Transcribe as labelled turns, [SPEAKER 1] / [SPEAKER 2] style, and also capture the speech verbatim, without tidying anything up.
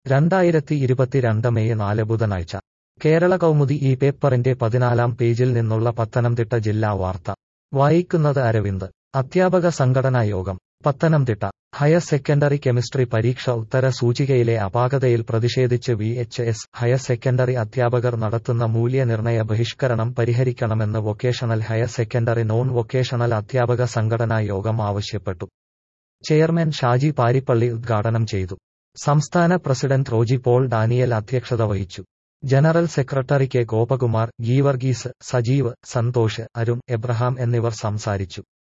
[SPEAKER 1] രണ്ടായിരത്തി ഇരുപത്തിരണ്ട് മെയ് നാല് ബുധനാഴ്ച കേരള കൗമുദി ഈ പേപ്പറിന്റെ പതിനാലാം പേജിൽ നിന്നുള്ള പത്തനംതിട്ട ജില്ലാ വാർത്ത വായിക്കുന്നത് അരവിന്ദ്. അധ്യാപക സംഘടനാ യോഗം പത്തനംതിട്ട. ഹയർ സെക്കൻഡറി കെമിസ്ട്രി പരീക്ഷ ഉത്തര സൂചികയിലെ അപാകതയിൽ പ്രതിഷേധിച്ച് V H S higher secondary അധ്യാപകർ നടത്തുന്ന മൂല്യനിർണയ ബഹിഷ്കരണം പരിഹരിക്കണമെന്ന് vocational higher secondary non vocational അധ്യാപക സംഘടനാ യോഗം ആവശ്യപ്പെട്ടു. ചെയർമാൻ ഷാജി പാരിപ്പള്ളി ഉദ്ഘാടനം ചെയ്തു. സംസ്ഥാന പ്രസിഡന്റ് റോജി പോൾ ഡാനിയൽ അധ്യക്ഷത വഹിച്ചു. General secretary K Gopakumar, Geevarghese, Sajeev, Santhosh, Arun, Abraham എന്നിവർ സംസാരിച്ചു.